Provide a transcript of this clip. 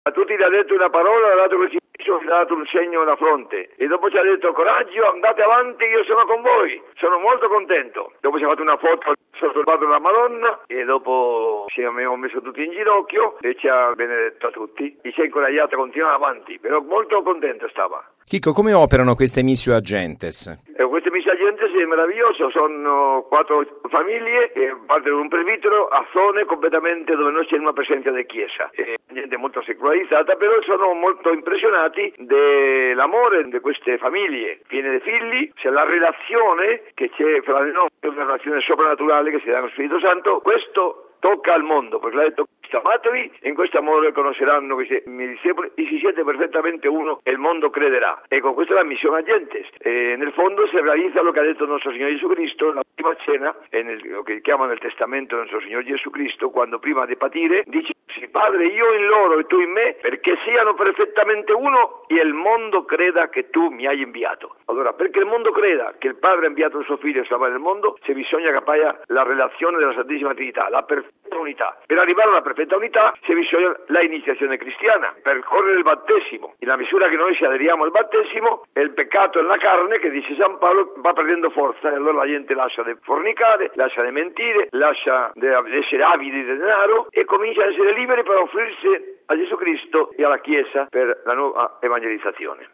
A tutti gli ha detto una parola, ha dato così, gli ha dato un segno alla fronte e dopo ci ha detto coraggio, andate avanti, io sono con voi, sono molto contento. Dopo ci ha fatto una foto sotto il quadro della Madonna e dopo ci abbiamo messo tutti in ginocchio e ci ha benedetto a tutti, ci ha incoraggiato a continuare avanti, però molto contento stava. Chico, come operano queste missio agentes? Queste missio agentes è meraviglioso, sono 4 famiglie che partono in un presbitero a zone completamente dove non c'è una presenza di chiesa. È gente molto secolarizzata, però sono molto impressionati dell'amore di queste famiglie piene di figli, c'è la relazione che c'è fra le nostre, una relazione soprannaturale che si dà con lo Spirito Santo. Questo tocca al mondo, perché l'ha detto amatevi e in questo amore conosceranno questi miei discepoli e si siete perfettamente uno e il mondo crederà. Ecco, questa è la missione agentes. Nel fondo si realizza lo che ha detto il nostro Signore Gesù Cristo nella prima cena, lo che chiama nel testamento del nostro Signore Gesù Cristo, quando prima di patire dice: sì, Padre, io in loro e tu in me, perché siano perfettamente uno e il mondo creda che tu mi hai inviato. Allora, perché il mondo creda che il Padre ha inviato il suo Figlio a salvare il mondo, c'è bisogno che appaia la relazione della Santissima Trinità, la perfetta unità. Per arrivare alla perfetta unità c'è bisogno la iniziazione cristiana, per correre il battesimo. In la misura che noi ci aderiamo al battesimo, il peccato nella carne, che dice San Paolo, va perdendo forza e allora la gente lascia di fornicare, lascia di mentire, lascia di essere avidi di denaro e comincia a essere liberi per offrirsi a Gesù Cristo e alla Chiesa per la nuova evangelizzazione.